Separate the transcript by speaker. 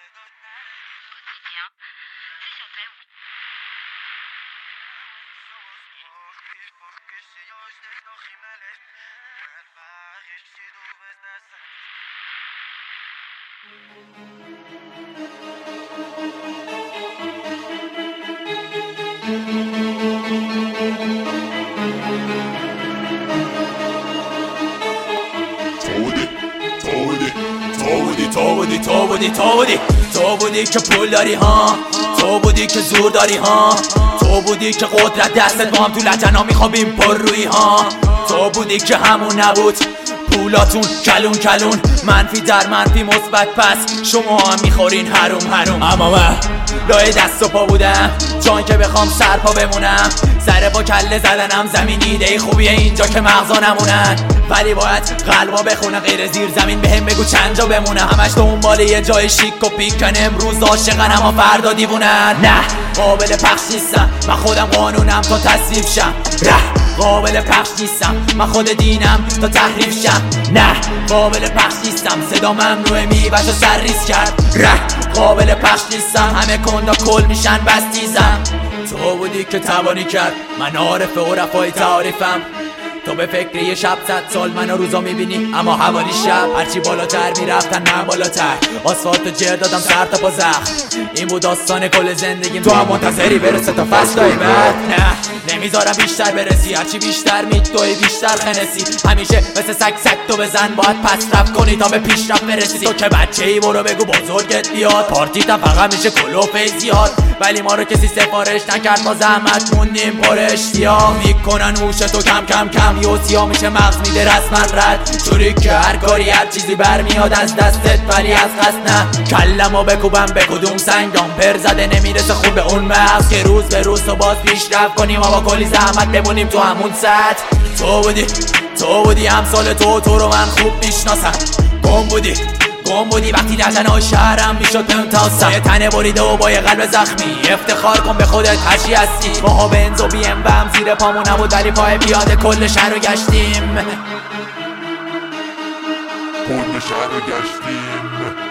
Speaker 1: تو بودی که پول داری ها، تو بودی که زور داری ها، تو بودی که قدرت دستت با هم تو لجنا میخوابیم پر روی ها، تو بودی که همون نبود پولاتون کلون کلون، منفی در منفی مثبت، پس شما هم میخورین حروم حروم. اما من لای دست و پا بودم جان که بخوام سرپا بمونم، سر با کله زدنم زمین، ایده خوبیه اینجا که مغزا نمونن، ولی باید قلبا بخونه غیر زیر زمین بهم بگو چند جا بمونه، همش دنبال یه جای شیک و پیکن، امروز عاشقن اما فردا دیوونن. نه قابل پخش نیستم من خودم قانونم تا تصریف شم، قابل پخش نیستم من خود دینم تا تحریف شم، نه قابل پخش نیستم صدا ممنوعه میوشو سرریز کرد، قابل پخش نیستم همه کندا کل میشن بستیزم. تو بودی که توانی کرد من عارف و رفای تعاریفم، تو به فکر یه شب 100 سال منو روزا میبینی اما حوالی شب هرچی بالاتر میرفتن من بالاتر، آسفالت جر دادم سر تا پا زخم، این بود داستان کل زندگیم، تو هم منتظری برسه تا فصلای بعد، نه نمیذارم بیشتر برسی، هرچی بیشتر میدوی بیشتر خنسی، همیشه مثل سگ سگ تو بزن باید پس رفت کنی تا به پیشرفت برسی، تو که بچه ای برو بگو بزرگت بیاد، پارتیتم فقط میشه کلو فیزیاد، ولی ما رو کسی سفارش نکرد ما زحمت موندیم پر اشتیاق، میکنن هوش تو کم کم کم یوسیا میشه مغز میده رسما رد، جوری که هر کاری هر چیزی برمیاد از دستت ولی از قصد نه، کلمو بکوبم به کدوم سنگام پر زده نمیرسه خوب به اون مغز، که روز به روز تو باز پیشرفت کنیم و با کلی زحمت بمونیم تو همون سطح. تو بودی همسال تو رو من خوب میشناسم، گم بودی وقتی لجنای شهرم میشد ممتازم، یه تنه بریده و با یه قلب زخمی، افتخار کن به خودت هرچی هستی، ماها بنز و بی ام بم زیر پامون نبود ولی پای پیاده کل شهر رو گشتیم.